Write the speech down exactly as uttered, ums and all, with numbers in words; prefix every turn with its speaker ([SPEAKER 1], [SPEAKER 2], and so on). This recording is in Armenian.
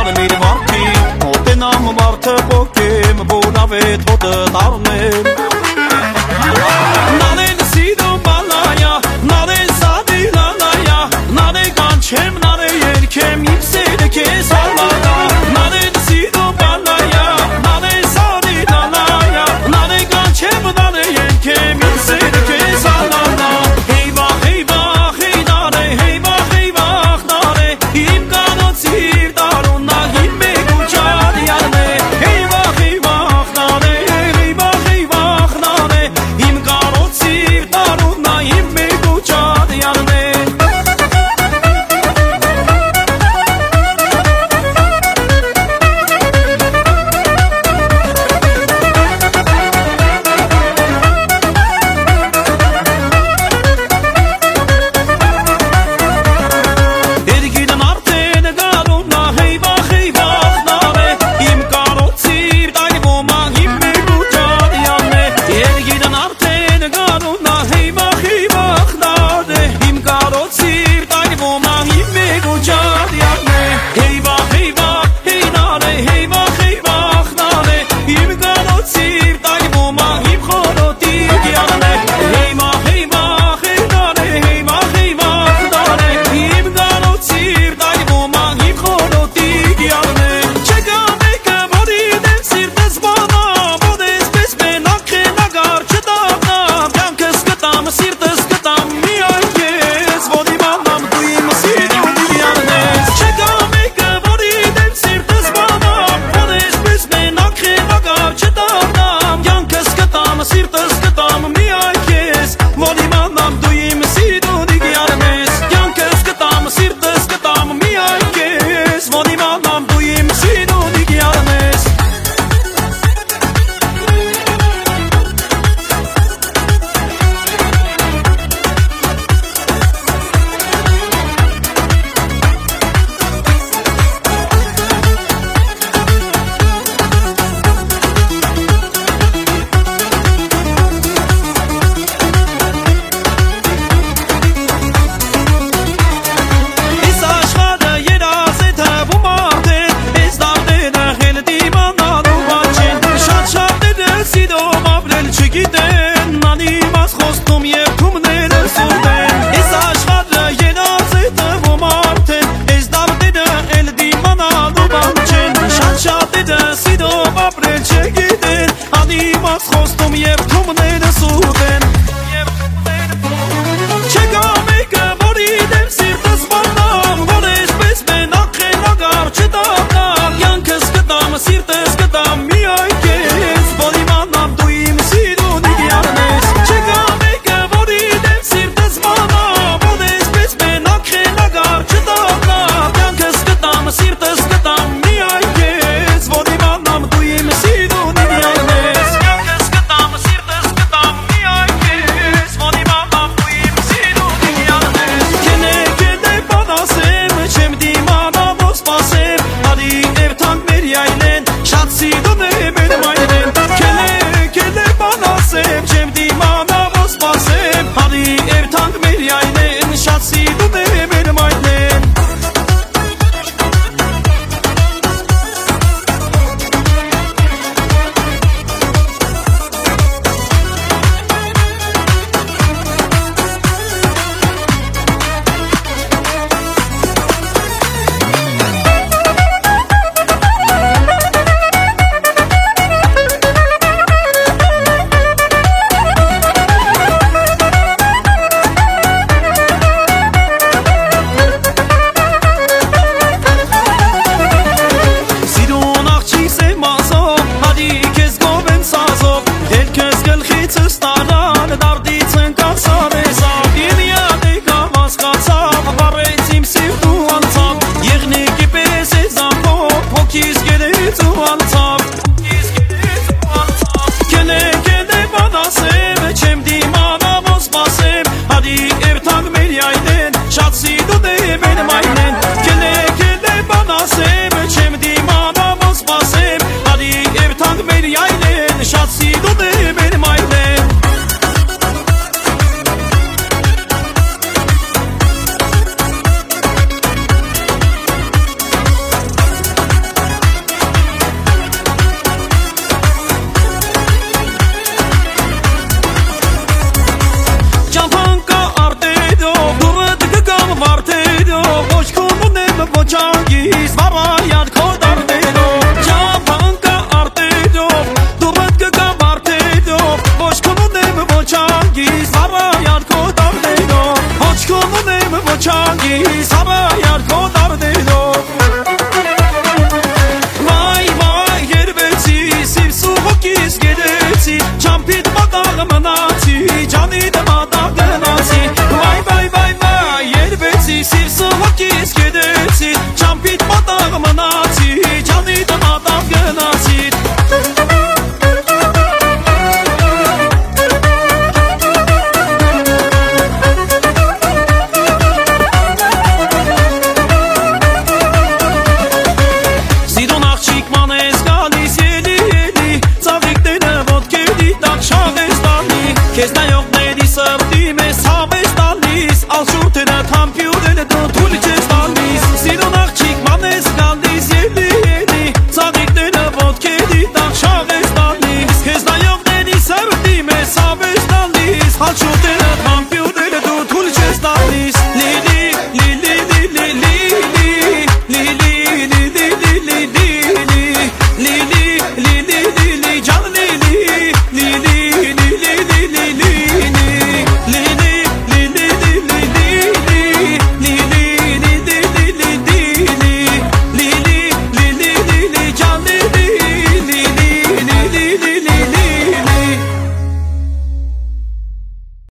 [SPEAKER 1] Ալմիր վարդի մոտենամ մարդը պոկեմ Բունավետ հոտը տարնեմ Նանեն սիդում բալայա Նանեն սադի լալայա Նանե կանչեմ նանե երկեմ Իմ սերը կեզ հալալա Նանեն սիդում բալայա Նանեն սադի լալայա Նանե կանչեմ նանե երկեմ Իմ սերը կեզ հալալա Հեյվա հեյվա հեյնարե Հեյվա հեյվա խնարե Իմ կանոցիր տարունա Իմ մեգու ճարիարնե Հեյվա հեյվա խնարե Հեյվա հեյվա խնարե Իմ կանոցիր տարունա Իմ մեգու ճարիարնե Խոստում և թումները սուտեն Չեկա մեկը, որի դեմ սիրտս վարդամ Որ էսպես մենակ խելագար չդառնամ Կյանքս կտամ, սիրտս կտամ միայն քեզ Որ իմանամ դու իմ սիրունիկյանն ես Չեկա մեկը, որի դեմ սիրտս վարդամ Որ էսպես մենակ խելագար չդառնամ Կյանքս կտամ, սիրտս կտամ միայն քեզ Որ իմանամ դու իմ սիրունիկյանն ես Շատ սիրուն է մեր մայրեն Կելե, կելե բան ասեմ Չեմ դիմանա ո սպասեմ Հարի երթանք մեր այլեն Շատ սիրուն է մեր մայրեն Եղնիկի պես է զամփով, հոգիս գերեց ու անցավ